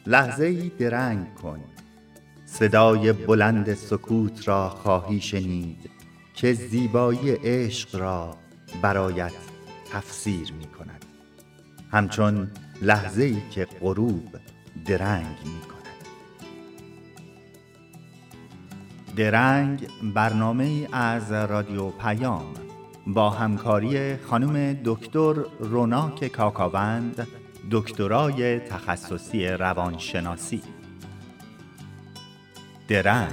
لحظه‌ای درنگ کن، صدای بلند سکوت را خواهی شنید که زیبایی عشق را برایت تفسیر می کند، همچون لحظه‌ای که غروب درنگ می کند. درنگ برنامه‌ای از رادیو پیام با همکاری خانم دکتر روناک کاکاوند، دکترای تخصصی روانشناسی. درنگ.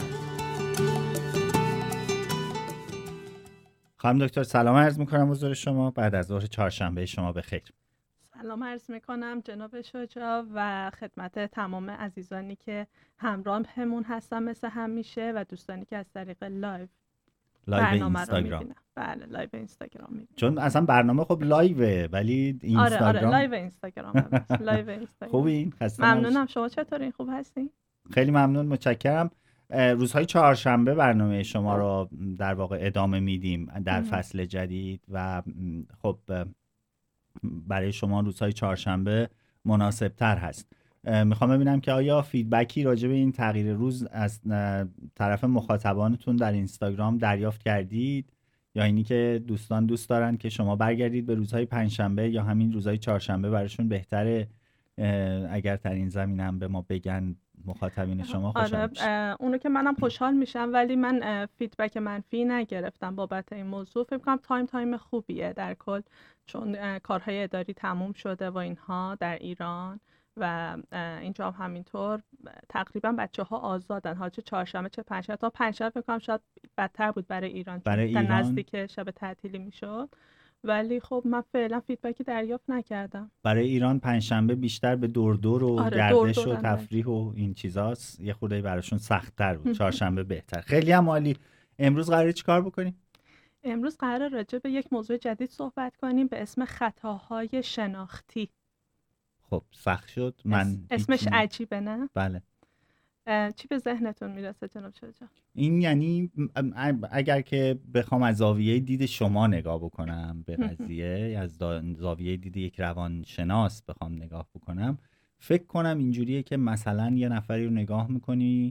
خانم دکتر سلام عرض می‌کنم حضور شما. بعد از ظهر چهارشنبه شما بخیر. سلام عرض می‌کنم جناب شجاع و خدمت تمام عزیزانی که همراهمون هستن مثل همیشه و دوستانی که از طریق لایو اینستاگرام. بله لایو اینستاگرام می‌بینن. چون اصلا برنامه خب لایوه ولی اینستاگرام. آره لایو اینستاگرام. لایو اینستاگرام. خوبین؟ ممنونم. شما چطورین؟ خوب هستین؟ خیلی ممنون، متشکرم. روزهای چهارشنبه برنامه شما رو در واقع ادامه میدیم در فصل جدید و خب برای شما روزهای چهارشنبه مناسب تر هست. میخوام ببینم که آیا فیدبکی راجع به این تغییر روز از طرف مخاطبانتون در اینستاگرام دریافت کردید یا اینی که دوستان دوست دارن که شما برگردید به روزهای پنجشنبه یا همین روزهای چهارشنبه براشون بهتره؟ اگر در این زمینه هم به ما بگن مخاطبین شما خوشحال میشم. اونو که منم خوشحال میشم، ولی من فیدبک منفی نگرفتم بابت این موضوع. فکر کنم تایم خوبیه در کل، چون کارهای اداری تموم شده و اینها در ایران و اینجا هم همینطور. تقریبا بچه‌ها آزادن، ها چه چهارشنبه چه پنجشنبه. تا پنجشنبه فکر کنم شاید بدتر بود برای ایران، تا نزدیک شب تعطیلی میشد. ولی خب من فعلا فیدبکی دریافت نکردم. برای ایران پنجشنبه بیشتر به دور و گردش و تفریح و این چیزاست، یه خورده براشون سخت‌تر بود. چهارشنبه بهتر. خیلی هم عالی. امروز قراره چیکار بکنیم؟ امروز قراره راجع به یک موضوع جدید صحبت کنیم به اسم خطاهای شناختی. خب سخت شد. اسمش عجیبه نه؟ بله. چی به ذهنتون میرسه جناب شجاع؟ این یعنی اگر که بخوام از زاویه دید شما نگاه بکنم به قضیه، از زاویه دید یک روانشناس بخوام نگاه بکنم، فکر کنم اینجوریه که مثلا یه نفری رو نگاه میکنی،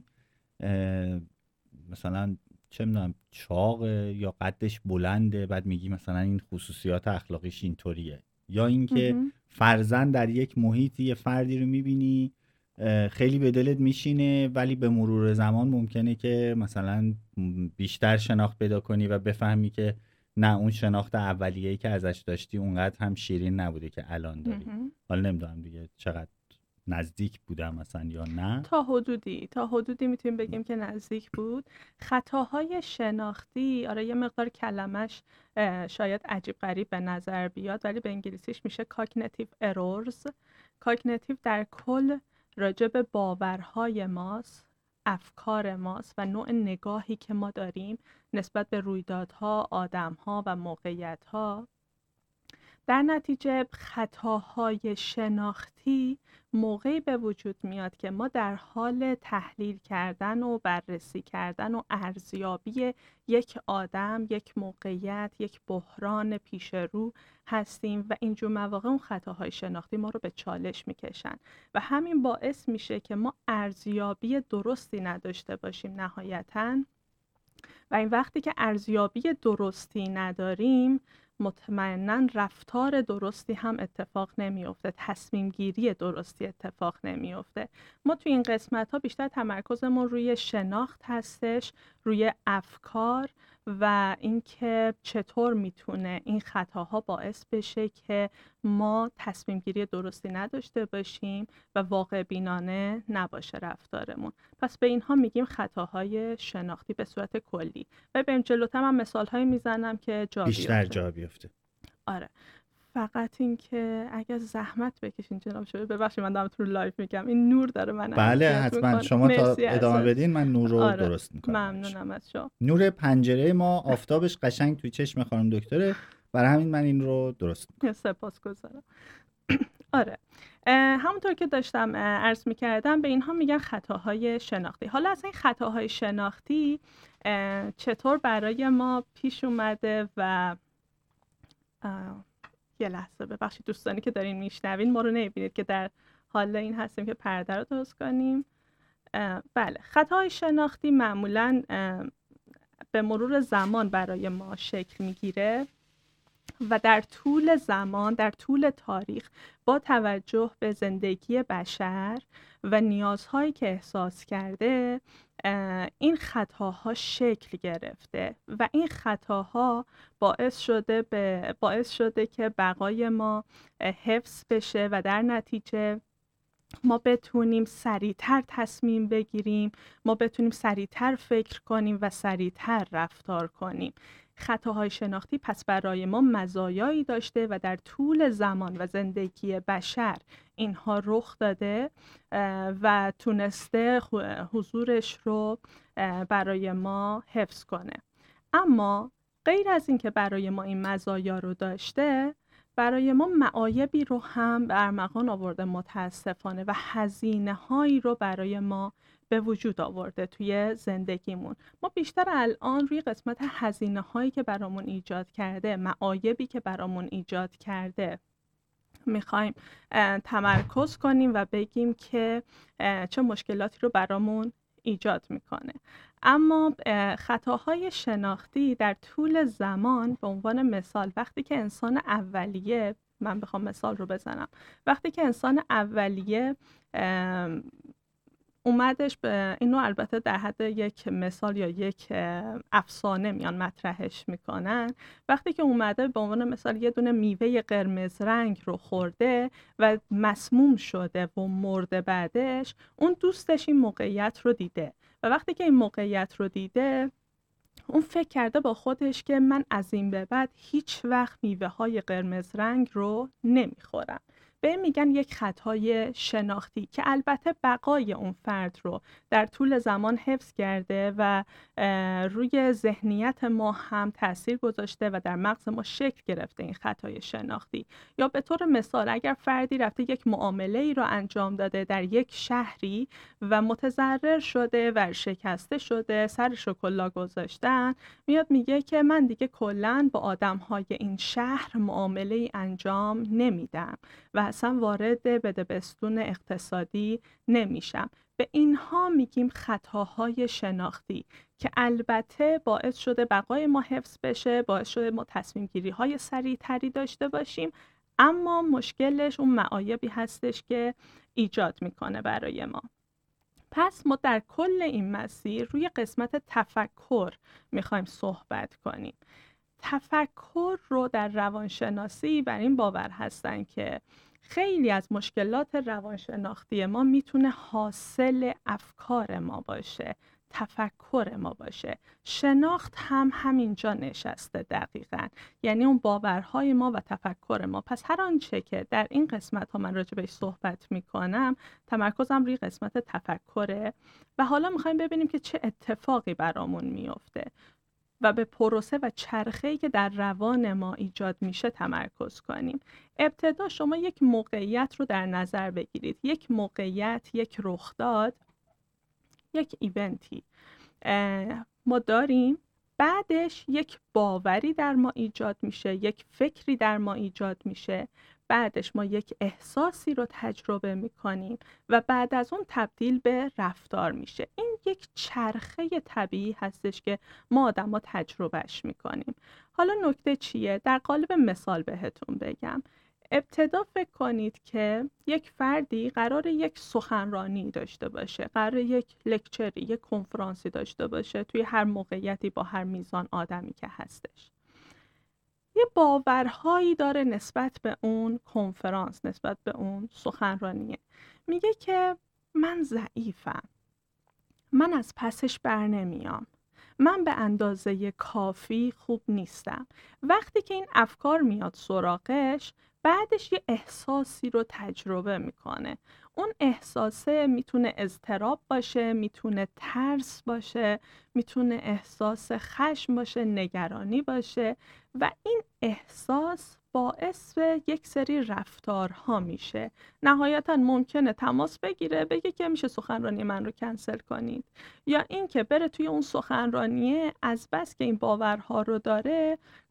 مثلا چه میدونم چاقه یا قدش بلنده، بعد میگی مثلا این خصوصیات اخلاقیش اینطوریه. یا اینکه فرضاً در یک محیطی یه فردی رو میبینی خیلی به دلت میشینه، ولی به مرور زمان ممکنه که مثلا بیشتر شناخت پیدا کنی و بفهمی که نه، اون شناخت اولیه‌ای که ازش داشتی اونقدر هم شیرین نبوده که الان داری. حالا نمیدونم دیگه چقدر نزدیک بودم مثلا یا نه. تا حدودی میتونیم بگیم که نزدیک بود. خطاهای شناختی، آره یه مقدار کلمش شاید عجیب غریب به نظر بیاد، ولی به انگلیسیش میشه cognitive errors. cognitive در کل راجع به باورهای ماست، افکار ماست و نوع نگاهی که ما داریم نسبت به رویدادها، آدمها و موقعیتها. در نتیجه خطاهای شناختی موقعی به وجود میاد که ما در حال تحلیل کردن و بررسی کردن و ارزیابی یک آدم، یک موقعیت، یک بحران پیش رو هستیم و اینجور مواقع اون خطاهای شناختی ما رو به چالش میکشن و همین باعث میشه که ما ارزیابی درستی نداشته باشیم نهایتاً. و این وقتی که ارزیابی درستی نداریم، مطمئناً رفتار درستی هم اتفاق نمیفته، تصمیم گیری درستی اتفاق نمیفته. ما توی این قسمت ها بیشتر تمرکزمون روی شناخت هستش، روی افکار و اینکه چطور میتونه این خطاها باعث بشه که ما تصمیم گیری درستی نداشته باشیم و واقع بینانه نباشه رفتارمون. پس به اینها میگیم خطاهای شناختی به صورت کلی. و بریم جلوتر، من مثال‌هایی میزنم که بیشتر جا بیفته. آره. فقط این که اگر زحمت بکشین جناب شده، ببخشید من دارم تو لایو میگم، این نور داره من بله حتما شما تا ادامه بدین من نور رو درست میکنم. ممنونم از شما. نور پنجره ما آفتابش قشنگ توی چشم خانم دکتره، برای همین من این رو درست میکنم. سپاسگزارم. آره همونطور که داشتم عرض میکردم به اینها میگن خطاهای شناختی. حالا از این خطاهای شناختی چطور برای ما پیش اومده و یه لحظه ببخشید دوستانی که دارین میشنوین ما رو نمیبینید که در حالا این هستیم که پرده رو درست کنیم. بله، خطاهای شناختی معمولاً به مرور زمان برای ما شکل میگیره و در طول زمان، در طول تاریخ، با توجه به زندگی بشر و نیازهایی که احساس کرده، این خطاها شکل گرفته و این خطاها باعث شده که بقای ما حفظ بشه و در نتیجه ما بتونیم سریعتر تصمیم بگیریم، ما بتونیم سریعتر فکر کنیم و سریعتر رفتار کنیم. خطاهای شناختی پس برای ما مزایایی داشته و در طول زمان و زندگی بشر اینها رخ داده و تونسته حضورش رو برای ما حفظ کنه. اما غیر از این که برای ما این مزایا رو داشته، برای ما معایبی رو هم به ارمغان آورده متاسفانه و هزینه هایی رو برای ما به وجود آورده توی زندگیمون. ما بیشتر الان روی قسمت هزینه هایی که برامون ایجاد کرده، معایبی که برامون ایجاد کرده میخوایم تمرکز کنیم و بگیم که چه مشکلاتی رو برامون ایجاد میکنه. اما خطاهای شناختی در طول زمان، به عنوان مثال وقتی که انسان اولیه، من بخوام مثال رو بزنم، وقتی که انسان اولیه اومدش، به اینو البته در حد یک مثال یا یک افسانه میان مطرحش میکنن، وقتی که اومده به عنوان مثال یه دونه میوه قرمز رنگ رو خورده و مسموم شده و مرده، بعدش اون دوستش این موقعیت رو دیده و وقتی که این موقعیت رو دیده، اون فکر کرده با خودش که من از این به بعد هیچ وقت میوه های قرمز رنگ رو نمیخورم. به میگن یک خطای شناختی که البته بقای اون فرد رو در طول زمان حفظ کرده و روی ذهنیت ما هم تأثیر گذاشته و در مغز ما شکل گرفته این خطای شناختی. یا به طور مثال اگر فردی رفته یک معامله ای رو انجام داده در یک شهری و متضرر شده و شکسته شده، سرش رو کلا گذاشتن، میاد میگه که من دیگه کلا با آدم‌های این شهر معامله ای انجام نمیدم و اصلا وارد بدبستون اقتصادی نمیشم. به اینها میگیم خطاهای شناختی که البته باعث شده بقای ما حفظ بشه، باعث شده ما تصمیم گیری های سریعتری داشته باشیم، اما مشکلش اون معایبی هستش که ایجاد میکنه برای ما. پس ما در کل این مسیر روی قسمت تفکر میخوایم صحبت کنیم. تفکر رو در روانشناسی بر این باور هستن که خیلی از مشکلات روانشناختی ما میتونه حاصل افکار ما باشه، تفکر ما باشه. شناخت هم همینجا نشسته دقیقاً، یعنی اون باورهای ما و تفکر ما. پس هر آنچه که در این قسمت ها من راجع بهش صحبت میکنم، تمرکزم روی قسمت تفکره و حالا میخوایم ببینیم که چه اتفاقی برامون میفته و به پروسه و چرخه‌ای که در روان ما ایجاد میشه تمرکز کنیم. ابتدا شما یک موقعیت رو در نظر بگیرید، یک موقعیت، یک رخداد، یک ایونتی ما داریم، بعدش یک باوری در ما ایجاد میشه، یک فکری در ما ایجاد میشه، بعدش ما یک احساسی رو تجربه میکنیم و بعد از اون تبدیل به رفتار میشه. این یک چرخه طبیعی هستش که ما آدم‌ها تجربهش میکنیم. حالا نکته چیه؟ در قالب مثال بهتون بگم. ابتدا فکر کنید که یک فردی قرار یک سخنرانی داشته باشه، قرار یک لکچری، یک کنفرانسی داشته باشه توی هر موقعیتی با هر میزان آدمی که هستش. یه باورهایی داره نسبت به اون کنفرانس، نسبت به اون سخنرانیه. میگه که من ضعیفم، من از پسش بر نمیام، من به اندازه کافی خوب نیستم. وقتی که این افکار میاد سراغش، بعدش یه احساسی رو تجربه میکنه. اون احساسه میتونه اضطراب باشه، میتونه ترس باشه، میتونه احساس خشم باشه، نگرانی باشه و این احساس باعث یک سری رفتارها میشه. نهایتا ممکنه تماس بگیره، بگه که میشه سخنرانی من رو کنسل کنید، یا این که بره توی اون سخنرانیه از بس که این باورها رو داره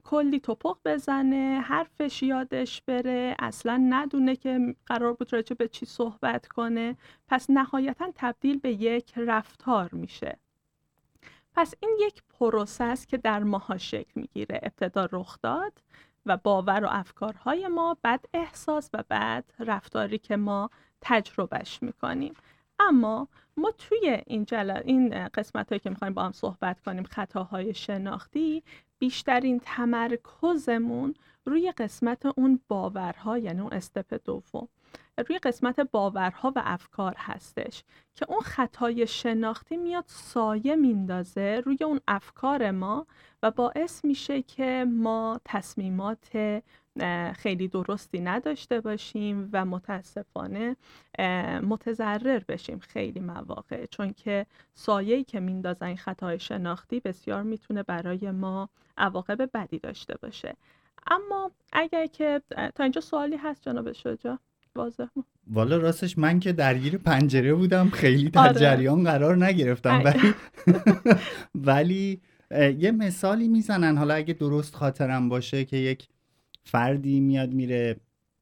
کلی توپق بزنه، حرفش یادش بره، اصلا ندونه که قرار بود راجع به چی صحبت کنه. پس نهایتا تبدیل به یک رفتار میشه. پس این یک پروسه است که در ماها شکل میگیره. ابتدا رخ داد و باور و افکارهای ما، بعد احساس و بعد رفتاری که ما تجربهش میکنیم. اما ما توی این قسمت‌هایی که می‌خوایم با هم صحبت کنیم، خطاهای شناختی، بیشترین تمرکزمون روی قسمت اون باورها، یعنی اون استپ دوم، روی قسمت باورها و افکار هستش که اون خطای شناختی میاد سایه میندازه روی اون افکار ما و باعث میشه که ما تصمیمات خیلی درستی نداشته باشیم و متاسفانه متضرر بشیم خیلی مواقع، چون که سایه‌ای که میندازن این خطای شناختی بسیار میتونه برای ما عواقب بدی داشته باشه. اما اگر که تا اینجا سوالی هست جناب شجاع؟ واضح بود؟ والا راستش من که درگیر پنجره بودم، خیلی در جریان قرار نگرفتم، ولی یه مثالی میزنن، حالا اگه درست خاطرم باشه، که یک فردی میاد میره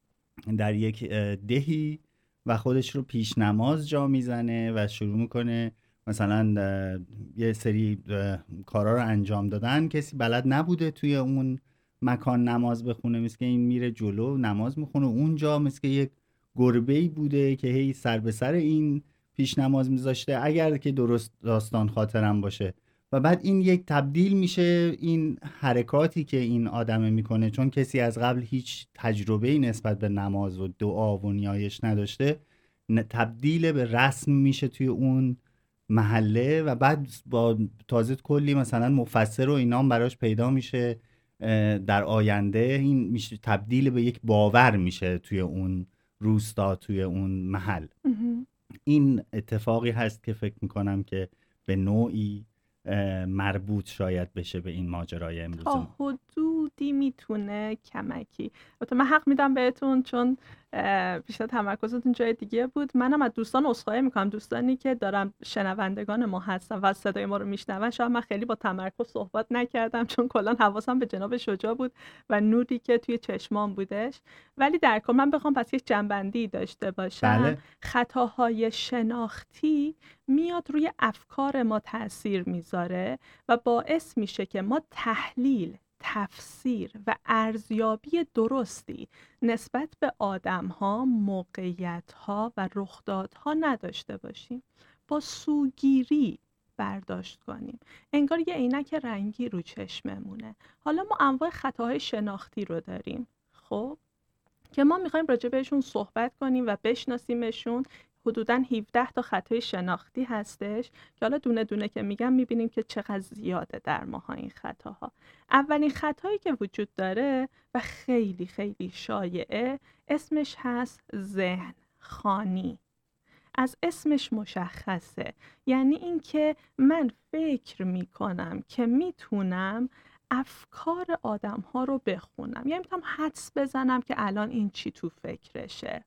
در یک دهی و خودش رو پیش نماز جا میزنه و شروع میکنه مثلا یه سری کارا رو انجام دادن. کسی بلد نبوده توی اون مکان نماز بخونه، مثل که این میره جلو نماز میخونه، اونجا مثل که یک گربه‌ای بوده که هی سر به سر این پیش نماز میذاشته، اگر که درست داستان خاطرم باشه. و بعد این یک تبدیل میشه، این حرکاتی که این آدمه میکنه، چون کسی از قبل هیچ تجربه‌ای نسبت به نماز و دعا و نیایش نداشته، تبدیل به رسم میشه توی اون محله و بعد با تازه کلی مثلا مفسر و اینام براش پیدا میشه در آینده. این میشه تبدیل به یک باور میشه توی اون روستا، توی اون محل. این اتفاقی هست که فکر میکنم که به نوعی مربوط شاید بشه به این ماجرای امروز. تا حدودی میتونه کمکی. البته من حق میدم بهتون، چون بیشتر تمرکزتون جای دیگه بود. منم از دوستان عذرخواهی میکنم، دوستانی که دارم شنوندگان ما هستن و صدای ما رو میشنون. شاید من خیلی با تمرکز صحبت نکردم، چون کلا حواسم به جناب شجاع بود و نوری که توی چشمام بودش. ولی در کل من بخوام پس یک جنبندی داشته باشم، خطاهای شناختی میاد روی افکار ما تأثیر میذاره و باعث میشه که ما تحلیل، تفسیر و ارزیابی درستی نسبت به آدم‌ها، موقعیت‌ها و رخدادها نداشته باشیم. با سوگیری برداشت کنیم، انگار یه عینک رنگی رو چشممونه. حالا ما انواع خطاهای شناختی رو داریم، خب، که ما میخوایم راجع بهشون صحبت کنیم و بشناسیمشون. حدوداً 17 تا خطای شناختی هستش که حالا دونه دونه که میگم میبینیم که چقدر زیاده در ماها این خطاها. اولین خطایی که وجود داره و خیلی خیلی شایعه، اسمش هست ذهن خانی. از اسمش مشخصه، یعنی این که من فکر میکنم که میتونم افکار آدم ها رو بخونم، یعنی میتونم حدس بزنم که الان این چی تو فکرشه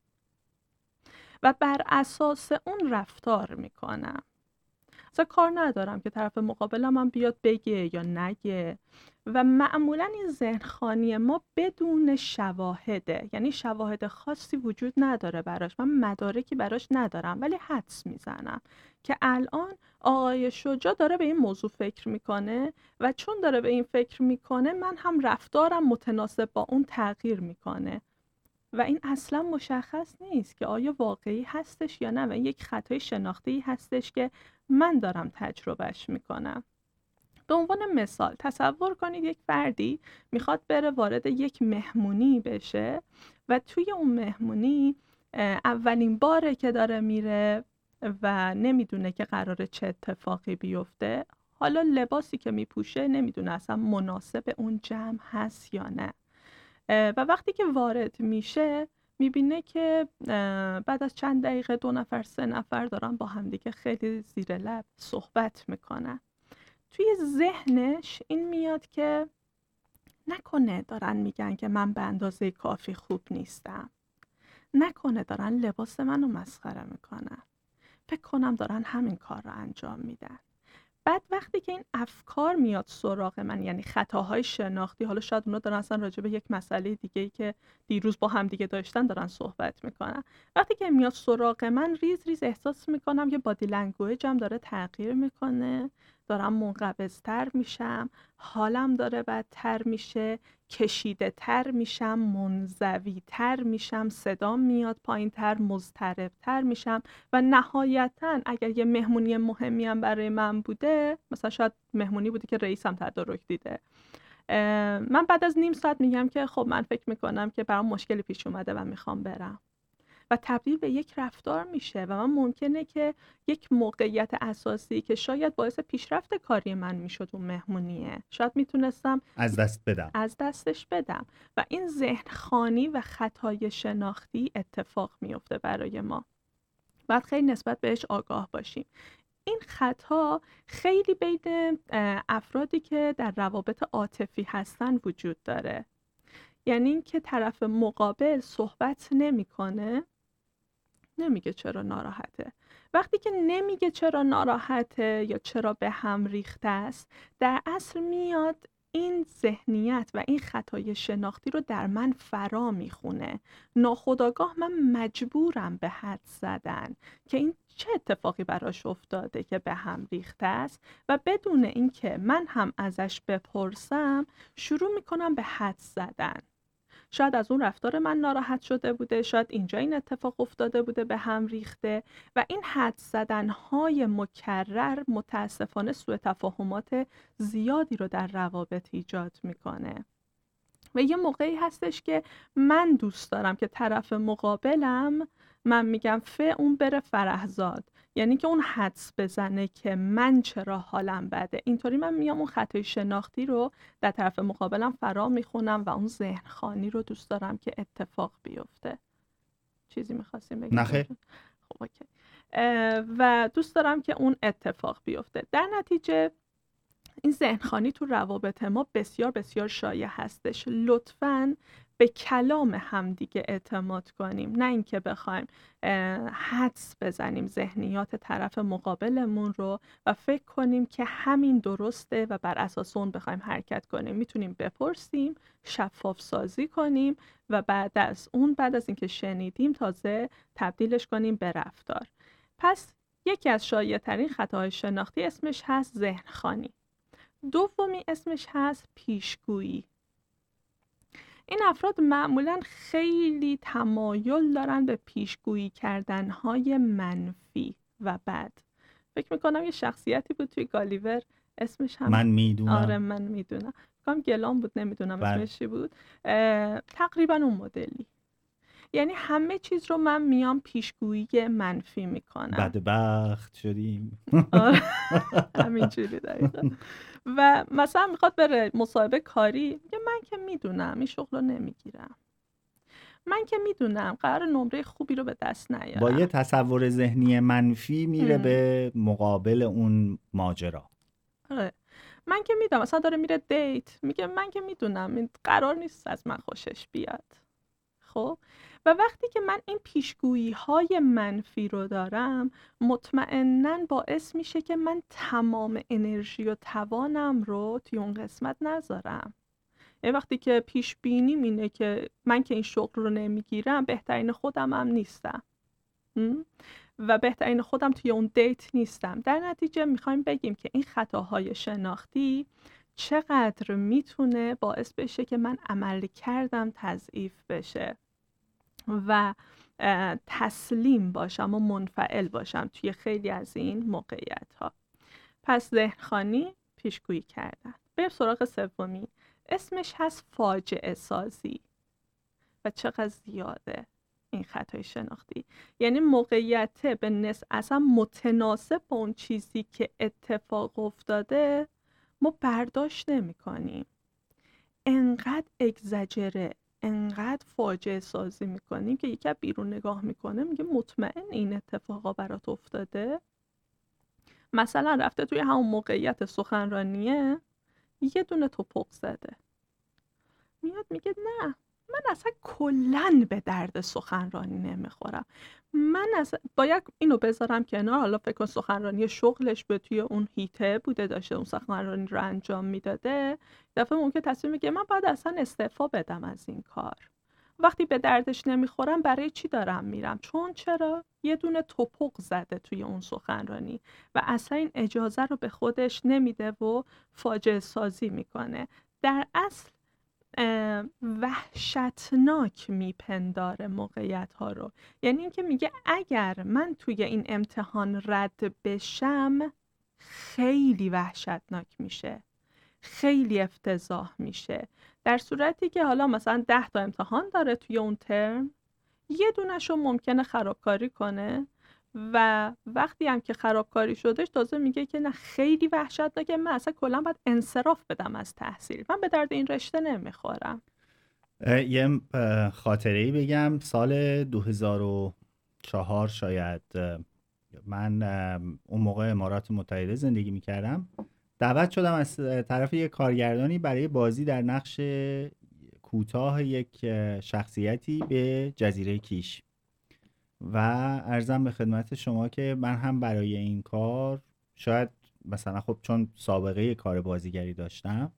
و بر اساس اون رفتار میکنم. اصلا کار ندارم که طرف مقابلم هم بیاد بگه یا نگه. و معمولا این ذهنخوانی ما بدون شواهده، یعنی شواهد خاصی وجود نداره براش، من مدارکی براش ندارم، ولی حدس میزنم که الان آقای شجاع داره به این موضوع فکر میکنه و چون داره به این فکر میکنه من هم رفتارم متناسب با اون تغییر میکنه و این اصلا مشخص نیست که آیا واقعی هستش یا نه و این یک خطای شناختی هستش که من دارم تجربهش میکنم. به عنوان مثال تصور کنید یک فردی میخواد بره وارد یک مهمونی بشه و توی اون مهمونی اولین باره که داره میره و نمیدونه که قراره چه اتفاقی بیفته. حالا لباسی که میپوشه نمیدونه اصلا مناسب اون جمع هست یا نه و وقتی که وارد میشه میبینه که بعد از چند دقیقه 2 نفر 3 نفر دارن با همدیگه خیلی زیر لب صحبت میکنن. توی ذهنش این میاد که نکنه دارن میگن که من به اندازه کافی خوب نیستم، نکنه دارن لباس منو مسخره میکنن، فکر کنم دارن همین کار رو انجام میدن. بعد وقتی که این افکار میاد سراغ من، یعنی خطاهای شناختی، حالا شاید اونا دارن اصلا راجع به یک مسئله دیگه‌ای که دیروز با هم دیگه داشتن دارن صحبت میکنن، وقتی که میاد سراغ من ریز ریز احساس میکنم که بادی لنگویجم داره تغییر میکنه، دارم منقبض‌تر میشم، حالم داره بدتر میشه، کشیده تر میشم، منزوی تر میشم، صدام میاد پایین تر، مضطرب تر میشم و نهایتاً اگر یه مهمونی مهمی هم برای من بوده، مثلا شاید مهمونی بوده که رئیسم تدارک دیده، من بعد از نیم ساعت میگم که خب من فکر میکنم که برام مشکلی پیش اومده و میخوام برم و تبدیل به یک رفتار میشه و من ممکنه که یک موقعیت اساسی که شاید باعث پیشرفت کاری من میشد اون مهمونیه، شاید میتونستم از دستش بدم و این ذهن خوانی و خطای شناختی اتفاق میفته برای ما. باید خیلی نسبت بهش آگاه باشیم. این خطا خیلی بین افرادی که در روابط عاطفی هستن وجود داره، یعنی این که طرف مقابل صحبت نمیکنه، نمیگه چرا ناراحته. وقتی که نمیگه چرا ناراحته یا چرا به هم ریخته است، در اصل میاد این ذهنیت و این خطای شناختی رو در من فرا میخونه. ناخودآگاه من مجبورم به حد زدن که این چه اتفاقی براش افتاده که به هم ریخته است و بدون اینکه من هم ازش بپرسم شروع میکنم به حد زدن. شاید از اون رفتار من ناراحت شده بوده، شاید اینجا این اتفاق افتاده بوده به هم ریخته و این حدس زدن‌های مکرر متاسفانه سوء تفاهمات زیادی رو در روابط ایجاد میکنه. و یه موقعی هستش که من دوست دارم که طرف مقابلم، من میگم اون بره فرحزاد، یعنی که اون حدس بزنه که من چرا حالم بده. اینطوری من میام اون خطای شناختی رو در طرف مقابلم فرا میخونم و اون ذهن خوانی رو دوست دارم که اتفاق بیفته. چیزی میخواستیم بگیم؟ نخیر. خب اوکی. و دوست دارم که اون اتفاق بیفته. در نتیجه این ذهنخوانی تو روابط ما بسیار بسیار شایع هستش. لطفاً به کلام همدیگه اعتماد کنیم، نه اینکه بخوایم حدس بزنیم ذهنیات طرف مقابلمون رو و فکر کنیم که همین درسته و بر اساس اون بخوایم حرکت کنیم. میتونیم بپرسیم، شفاف سازی کنیم و بعد از اینکه شنیدیم تازه تبدیلش کنیم به رفتار. پس یکی از شایع ترین خطاهای شناختی اسمش هست ذهنخوانی. دومی اسمش هست پیشگویی. این افراد معمولاً خیلی تمایل دارن به پیشگویی کردنهای منفی و بد. فکر میکنم یه شخصیتی بود توی گالیور اسمش هم من میدونم. آره من میدونم، فکرم گلان بود، نمیدونم اسمش چی بود، تقریبا اون مدلی. یعنی همه چیز رو من میام پیشگویی منفی میکنم. بدبخت شدیم. همینجوری دقیقا. و مثلا میخواد بره مصاحبه کاری، میگه من که میدونم این شغل رو نمیگیرم، من که میدونم قرار نمره خوبی رو به دست نیارم. با یه تصور ذهنی منفی میره به مقابل اون ماجرا. آره. من که میدونم، مثلا داره میره دیت، میگه من که میدونم این قرار نیست از من خوشش بیاد. خب و وقتی که من این پیشگویی های منفی رو دارم، مطمئناً باعث میشه که من تمام انرژی و توانم رو توی اون قسمت نذارم. وقتی که پیش بینیم اینه که من که این شغل رو نمیگیرم، بهترین خودم هم نیستم و بهترین خودم توی اون دیت نیستم. در نتیجه میخوایم بگیم که این خطاهای شناختی چقدر میتونه باعث بشه که من عمل کردم تضعیف بشه و تسلیم باشم و منفعل باشم توی خیلی از این موقعیت ها. پس ذهنخوانی، پیشگویی کردن. بریم سراغ سومی، اسمش هست فاجعه سازی. و چقدر زیاده این خطای شناختی، یعنی موقعیت به اصلا متناسب با اون چیزی که اتفاق افتاده ما برداشت نمی کنیم، انقدر اگزاجره، انقدر فاجعه سازی میکنیم که یکی بیرون نگاه میکنه میگه مطمئن این اتفاقا برات افتاده. مثلا رفته توی همون موقعیت سخنرانیه، یه دونه توپق زده، میاد میگه نه من اصلا کلاً به درد سخنرانی نمیخورم. من باید اینو بذارم کنار. حالا فکر کن سخنرانی شغلش به توی اون هیته بوده، داشته اون سخنرانی رو انجام میداده، دفعه ممکن تصمیم بگیره من باید اصلا استعفا بدم از این کار. وقتی به دردش نمیخورم برای چی دارم میرم؟ چون چرا؟ یه دونه توپق زده توی اون سخنرانی و اصلا این اجازه رو به خودش نمیده و فاجعه سازی میکنه. در اصل وحشتناک میپنداره موقعیت ها رو. یعنی اینکه میگه اگر من توی این امتحان رد بشم خیلی وحشتناک میشه، خیلی افتضاح میشه. در صورتی که حالا مثلا 10 تا امتحان داره توی اون ترم، یه دونشو ممکنه خرابکاری کنه و وقتی هم که خرابکاری شدش تازه میگه که نه خیلی وحشتناکه، من اصلا کلا باید انصراف بدم از تحصیل، من به درد این رشته نمیخورم. یه خاطره‌ای بگم. سال 2004 شاید، من اون موقع امارات متحده زندگی میکردم، دعوت شدم از طرف یک کارگردانی برای بازی در نقش کوتاه یک شخصیتی به جزیره کیش و عرضم به خدمت شما که من هم برای این کار شاید مثلا خب چون سابقه کار بازیگری داشتم،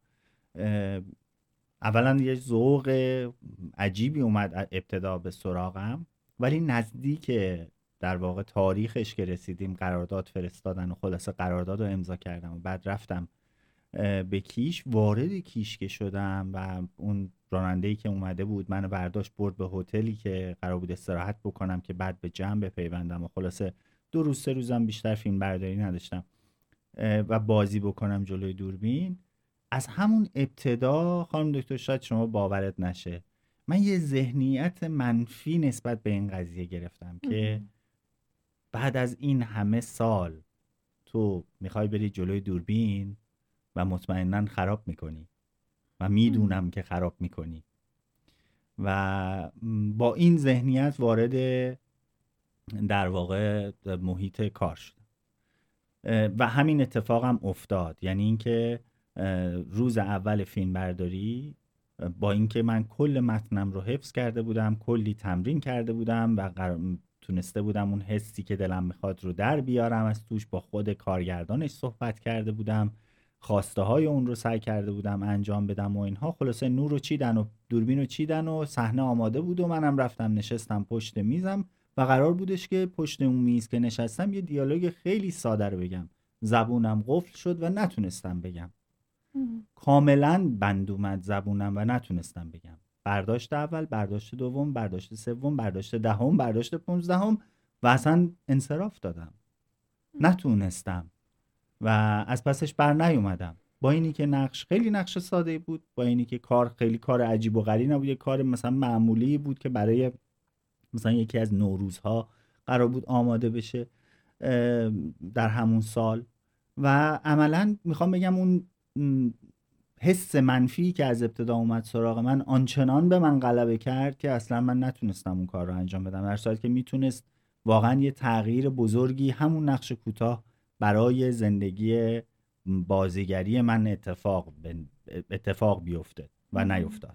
اولا یه ذوق عجیبی اومد ابتدا به سراغم، ولی نزدیک در واقع تاریخش که رسیدیم قرارداد فرستادن و خلاصه قرارداد رو امضا کردم و بعد رفتم به کیش. وارد کیش که شدم و اون راننده‌ای که اومده بود منو برداشت برد به هتلی که قرار بود استراحت بکنم که بعد به جمع بپیوندم و خلاصه 2 روز 3 روزم بیشتر فیلم برداری نداشتم و بازی بکنم جلوی دوربین. از همون ابتدا خانم دکتر شاید شما باورت نشه من یه ذهنیت منفی نسبت به این قضیه گرفتم که بعد از این همه سال تو میخوای بری جلوی دوربین و مطمئناً خراب میکنی و میدونم که خراب میکنی و با این ذهنیت وارد در واقع محیط کار شدم و همین اتفاقم افتاد. یعنی اینکه روز اول فیلم برداری با اینکه من کل متنم رو حفظ کرده بودم، کلی تمرین کرده بودم و تونسته بودم اون حسی که دلم میخواد رو در بیارم از توش، با خود کارگردانش صحبت کرده بودم، خواسته های اون رو سعی کرده بودم انجام بدم و اینها. خلاصه نور رو چیدن و دوربین رو چیدن و صحنه آماده بود و منم رفتم نشستم پشت میزم و قرار بودش که پشت اون میز که نشستم یه دیالوگ خیلی ساده رو بگم. زبونم قفل شد و نتونستم بگم. کاملا بند اومد زبونم و نتونستم بگم. برداشت اول، برداشت دوم، برداشت سوم، برداشت دهم، برداشت 15 و اصلا انصراف دادم. نتونستم و از پسش بر نیومدم. با اینی که نقش خیلی نقش ساده بود، با اینی که کار خیلی کار عجیب و غریبی نبود، یه کار مثلا معمولی بود که برای مثلا یکی از نوروزها قرار بود آماده بشه در همون سال و عملا میخوام بگم اون حس منفی که از ابتدا اومد سراغ من آنچنان به من غلبه کرد که اصلا من نتونستم اون کار رو انجام بدم، در صورتی که میتونست واقعا یه تغییر بزرگی همون نقش کوتاه برای زندگی بازیگری من اتفاق بیفته و نیفتاد.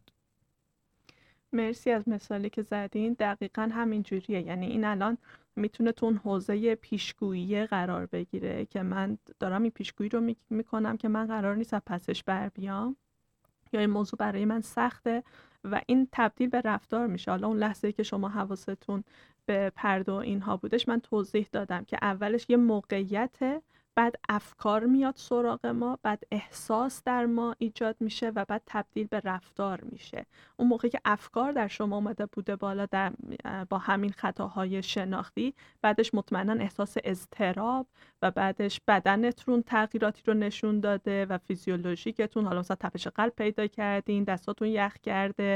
مرسی از مثالی که زدین. دقیقاً همین جوریه. یعنی این الان میتونه تو اون حوزه پیشگویی قرار بگیره که من دارم این پیشگویی رو میکنم که من قرار نیست از پسش بر بیام یا این موضوع برای من سخته و این تبدیل به رفتار میشه. حالا اون لحظه که شما حواستون به پرده و اینها بودش من توضیح دادم که اولش یه موقعیته، بعد افکار میاد سراغ ما، بعد احساس در ما ایجاد میشه و بعد تبدیل به رفتار میشه. اون موقعی که افکار در شما اومده بوده بالا با همین خطاهای شناختی، بعدش مطمئنا احساس اضطراب و بعدش بدنتون تغییراتی رو نشون داده و فیزیولوژیکتون، حالا مثلا تپش قلب پیدا کردین، دستاتون یخ کرده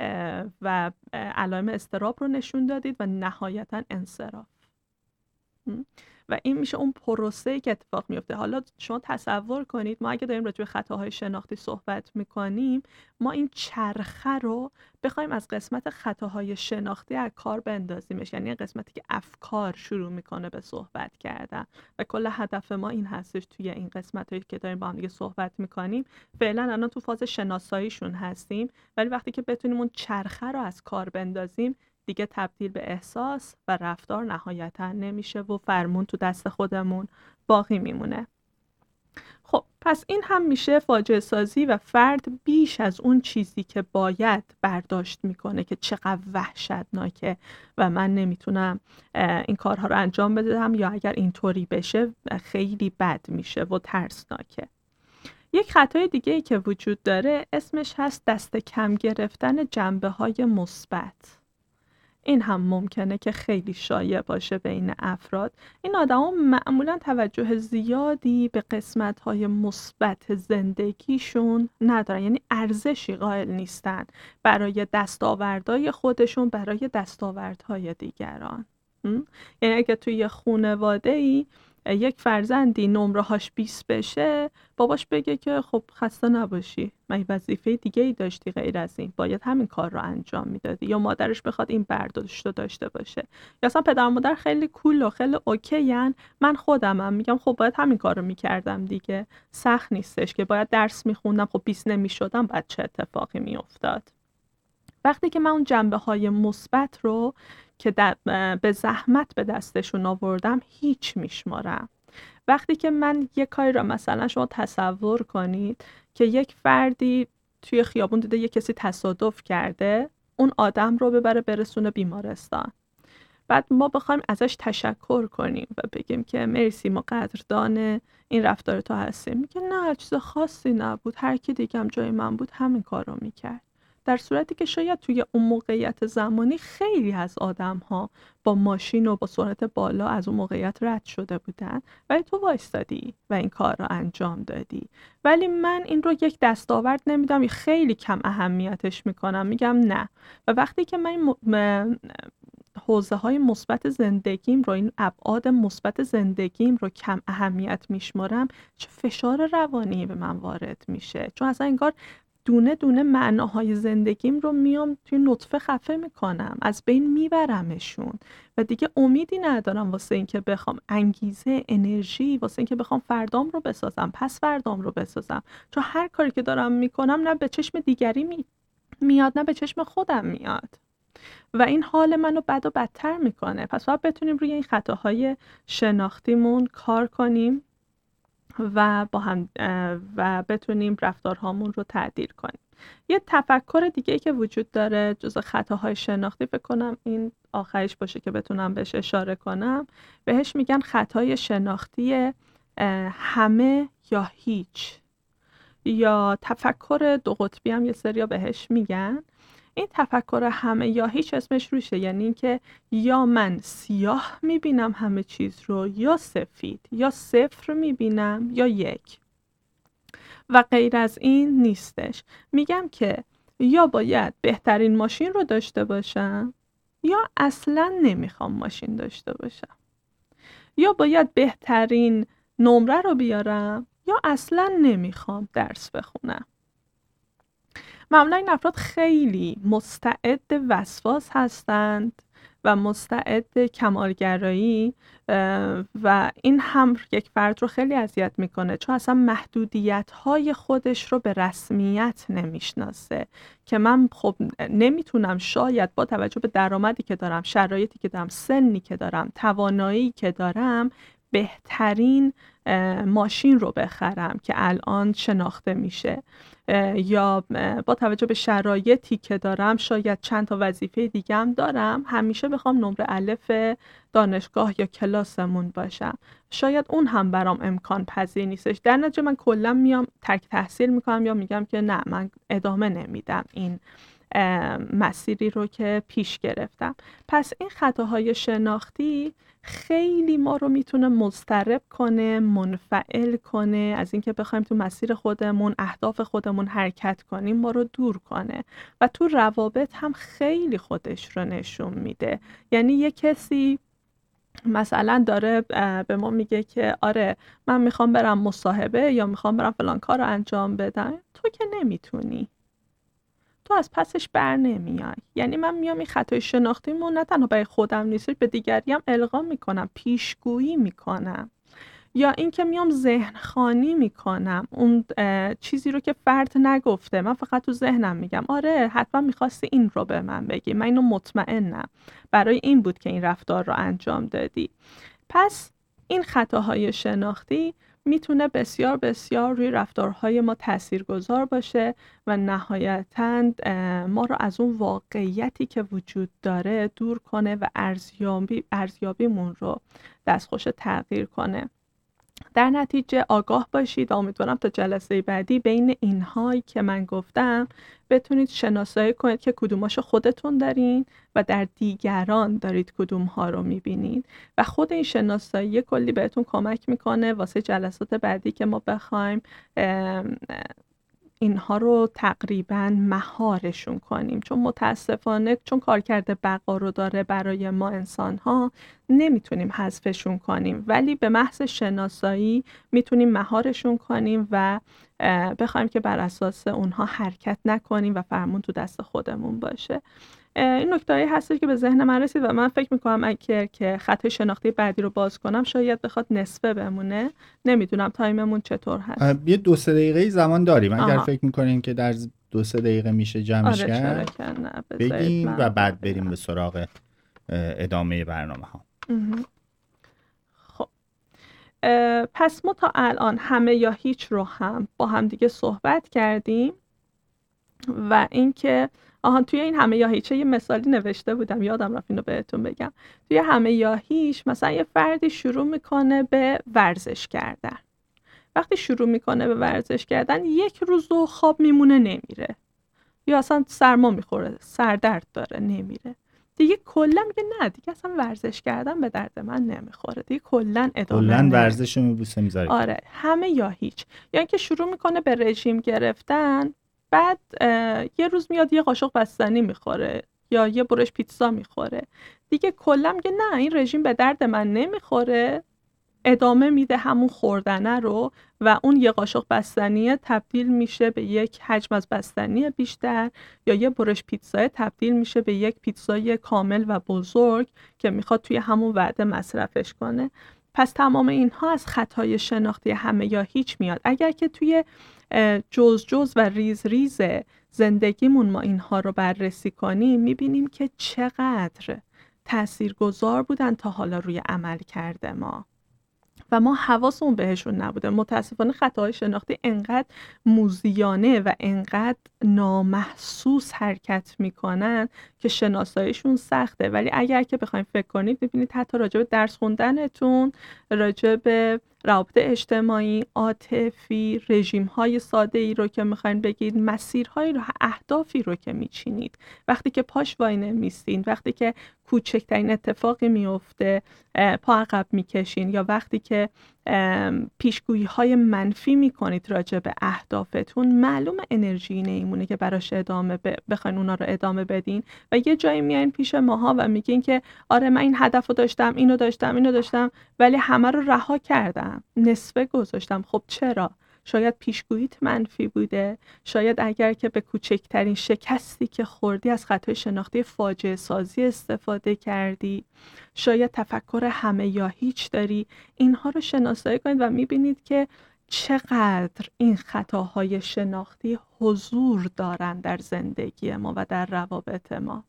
و علائم اضطراب رو نشون دادید و نهایتا انصراف. و این میشه اون پروسه‌ای که اتفاق میفته. حالا شما تصور کنید ما اگه داریم راجع به خطاهای شناختی صحبت میکنیم، ما این چرخه رو بخوایم از قسمت خطاهای شناختی از کار بندازیمش، یعنی قسمتی که افکار شروع میکنه به صحبت کردن و کل هدف ما این هستش توی این قسمتایی که داریم با هم دیگه صحبت میکنیم. فعلا الان تو فاز شناساییشون هستیم، ولی وقتی که بتونیم اون چرخه رو از کار بندازیم دیگه تبدیل به احساس و رفتار نهایتا نمیشه و فرمون تو دست خودمون باقی میمونه. خب پس این هم میشه فاجعه سازی و فرد بیش از اون چیزی که باید برداشت میکنه که چقدر وحشتناکه و من نمیتونم این کارها رو انجام بدم، یا اگر اینطوری بشه خیلی بد میشه و ترسناکه. یک خطای دیگه ای که وجود داره اسمش هست دست کم گرفتن جنبه‌های مثبت. این هم ممکنه که خیلی شایع باشه بین افراد. این آدما معمولا توجه زیادی به قسمت‌های مثبت زندگیشون ندارن، یعنی ارزشی قائل نیستن برای دستاوردهای خودشون، برای دستاوردهای دیگران. یعنی اگه توی یه خانواده‌ای یک فرزندی نمره‌هاش 20 بشه، باباش بگه که خب خسته نباشی، من وظیفه دیگه ای داشتی غیر از این، باید همین کار رو انجام میدادی. یا مادرش بخواد این برداشت رو داشته باشه، یا اصلا پدر و مادر خیلی کول و خیلی اوکی‌ان، من خودمم میگم خب باید همین کار رو میکردم دیگه، سخت نیستش که باید درس میخوندم، خب 20 نمیشدم بعد چه اتفاقی میافتاد. وقتی که من اون جنبه‌های مثبت رو که به زحمت به دستشون آوردم هیچ میشمارم. وقتی که من یک کاری را، مثلا شما تصور کنید که یک فردی توی خیابون دیده یک کسی تصادف کرده، اون آدم رو ببره برسونه بیمارستان، بعد ما بخوایم ازش تشکر کنیم و بگیم که مرسی، ما قدردان این رفتار تو هستیم، میگه نه چیز خاصی نبود، هر کی دیگه هم جای من بود همین کار رو میکرد. در صورتی که شاید توی اون موقعیت زمانی خیلی از آدم‌ها با ماشین و با سرعت بالا از اون موقعیت رد شده بودن، ولی تو وایستادی و این کار رو انجام دادی. ولی من این رو یک دستاورد نمیدم، خیلی کم اهمیتش میکنم، میگم نه. و وقتی که من حوزه‌های مثبت زندگیم رو، این ابعاد مثبت زندگیم رو کم اهمیت میشمارم، چه فشار روانی به من وارد میشه، چون اصلا انگار دونه دونه معناهای زندگیم رو میام توی نطفه خفه میکنم، از بین میبرمشون و دیگه امیدی ندارم واسه این که بخوام انگیزه، انرژی واسه این که بخوام فردام رو بسازم، پس فردام رو بسازم، چون هر کاری که دارم میکنم نه به چشم دیگری میاد نه به چشم خودم میاد و این حال منو بد و بدتر میکنه. پس باید بتونیم روی این خطاهای شناختیمون کار کنیم و با هم و بتونیم رفتارهامون رو تعدیل کنیم. یه تفکر دیگه‌ای که وجود داره جزو خطاهای شناختی، فکر کنم این آخرش باشه که بتونم بهش اشاره کنم، بهش میگن خطای شناختی همه یا هیچ، یا تفکر دو قطبی هم یه سریا بهش میگن. این تفکر همه یا هیچ اسمش روشه، یعنی اینکه یا من سیاه میبینم همه چیز رو یا سفید، یا صفر میبینم یا یک و غیر از این نیستش. میگم که یا باید بهترین ماشین رو داشته باشم یا اصلا نمیخوام ماشین داشته باشم، یا باید بهترین نمره رو بیارم یا اصلا نمیخوام درس بخونم. معمولا این افراد خیلی مستعد وسواس هستند و مستعد کمالگرایی و این هم یک فرد رو خیلی اذیت میکنه، چون اصلا محدودیت‌های خودش رو به رسمیت نمیشناسه که من خب نمیتونم شاید با توجه به درآمدی که دارم، شرایطی که دارم، سنی که دارم، توانایی که دارم بهترین ماشین رو بخرم که الان شناخته میشه، یا با توجه به شرایطی که دارم شاید چند تا وظیفه دیگه هم دارم، همیشه بخوام نمره الف دانشگاه یا کلاسمون باشم، شاید اون هم برام امکان پذیر نیستش. در نتیجه من کلا میام ترک تحصیل میکنم یا میگم که نه من ادامه نمیدم این مسیری رو که پیش گرفتم. پس این خطاهای شناختی خیلی ما رو میتونه مضطرب کنه، منفعل کنه از اینکه بخوایم تو مسیر خودمون، اهداف خودمون حرکت کنیم، ما رو دور کنه و تو روابط هم خیلی خودش رو نشون میده. یعنی یه کسی مثلا داره به ما میگه که آره من میخوام برم مصاحبه یا میخوام برم فلان کار رو انجام بدم، تو که نمیتونی، تو از پسش بر نمیای. یعنی من میام این خطای شناختیمو نه تنها برای خودم نیست، به دیگری هم القا میکنم، پیشگویی میکنم، یا اینکه میام ذهن خوانی میکنم اون چیزی رو که فرد نگفته، من فقط تو ذهنم میگم آره حتما میخواستی این رو به من بگی، من اینو مطمئنم برای این بود که این رفتار رو انجام دادی. پس این خطاهای شناختی میتونه بسیار بسیار روی رفتارهای ما تاثیرگذار باشه و نهایتاً ما رو از اون واقعیتی که وجود داره دور کنه و ارزیابیمون رو دستخوش تغییر کنه. در نتیجه آگاه باشید و امیدوارم تا جلسه بعدی بین اینهایی که من گفتم بتونید شناسایی کنید که کدوماشو خودتون دارین و در دیگران دارید کدومها رو میبینید و خود این شناسایی کلی بهتون کمک میکنه واسه جلسات بعدی که ما بخوایم اینها رو تقریباً مهارشون کنیم، چون متاسفانه چون کارکرد بقا رو داره برای ما انسان‌ها نمیتونیم حذفشون کنیم، ولی به محض شناسایی میتونیم مهارشون کنیم و بخوایم که بر اساس اونها حرکت نکنیم و فرمون تو دست خودمون باشه. این نکته‌ای هستش که به ذهن من رسید و من فکر میکنم اگر که خطای شناختی بعدی رو باز کنم شاید بخواد نصفه بمونه. نمیدونم تایممون چطور هست. یه 2-3 دقیقه زمان داریم اگر آها. فکر میکنین که در 2-3 دقیقه میشه جمعش آره چرا کرد که نه، بگیم و بعد بریم به سراغ ادامه برنامه ها. خب پس ما تا الان همه یا هیچ رو هم با هم دیگه صحبت کردیم و اینکه توی این همه یا هیچ یه مثالی نوشته بودم یادم رفت اینو بهتون بگم. توی همه یا هیچ مثلا یه فردی شروع میکنه به ورزش کردن. وقتی شروع میکنه به ورزش کردن یک روز و خواب میمونه نمیره، یا اصلا سرما میخوره، سردرد داره نمیره، دیگه کلا میگه نه دیگه اصلا ورزش کردن به درد من نمیخوره، دیگه کلا ادامه کلا ورزش رو میبوسه میذاره. آره همه یا هیچ. یا اینکه شروع میکنه به رژیم گرفتن، بعد یه روز میاد یه قاشق بستنی میخوره یا یه برش پیتزا میخوره، دیگه کلا میگه نه این رژیم به درد من نمیخوره، ادامه میده همون خوردنه رو و اون یه قاشق بستنی تبدیل میشه به یک حجم از بستنی بیشتر، یا یه برش پیتزا تبدیل میشه به یک پیتزای کامل و بزرگ که میخواد توی همون وعده مصرفش کنه. پس تمام اینها از خطای شناختی همه یا هیچ میاد. اگر که توی جز و ریز زندگیمون ما اینها رو بررسی کنیم میبینیم که چقدر تاثیرگذار بودن تا حالا روی عمل کرده ما و ما حواسمون بهشون نبوده. متاسفانه خطاهای شناختی انقدر موذیانه و انقدر نامحسوس حرکت میکنن که شناساییشون سخته، ولی اگر که بخوایم فکر کنید ببینید حتی راجع به درس خوندنتون، راجع به روابط اجتماعی، عاطفی، رژیم‌های ساده‌ای رو که میخواین بگید، مسیرهایی رو، اهدافی رو که میچینید، وقتی که پاش وای نمیستین، وقتی که کوچکترین اتفاقی میفته پا عقب میکشین، یا وقتی که پیشگویی‌های منفی میکنید راجع به اهدافتون، معلوم انرژی نمیمونه که براش بخواین اونا رو ادامه بدین و یه جایی میایین پیش ماها و میگین که آره من این هدفو داشتم، اینو داشتم ولی همه رو رها کردم، نصفه گذاشتم. خب چرا؟ شاید پیشگوییت منفی بوده، شاید اگر که به کوچکترین شکستی که خوردی از خطای شناختی فاجعه سازی استفاده کردی، شاید تفکر همه یا هیچ داری. اینها رو شناسایی کنید و میبینید که چقدر این خطاهای شناختی حضور دارن در زندگی ما و در روابط ما.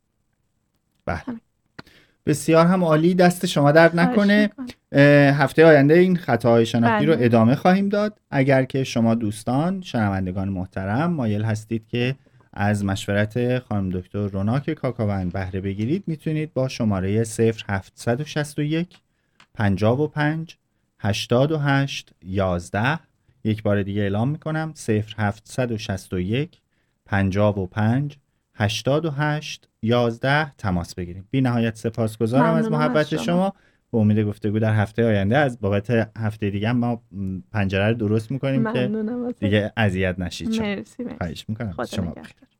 بله بسیار هم عالی، دست شما درد نکنه. هفته آینده این خطاهای شناختی رو ادامه خواهیم داد. اگر که شما دوستان شنوندگان محترم مایل هستید که از مشورت خانم دکتر روناک کاکاوند بهره بگیرید، میتونید با شماره 0761 55 88 11 یک بار دیگه اعلام میکنم 0761 55 88 11 تماس بگیریم. بی نهایت سپاسگزارم از محبت شما. به امید گفتگو در هفته آینده. از بابت هفته دیگه ما پنجره رو درست میکنیم که دیگه اذیت نشید. مرسی. خواهش میکنم. شما بخیر.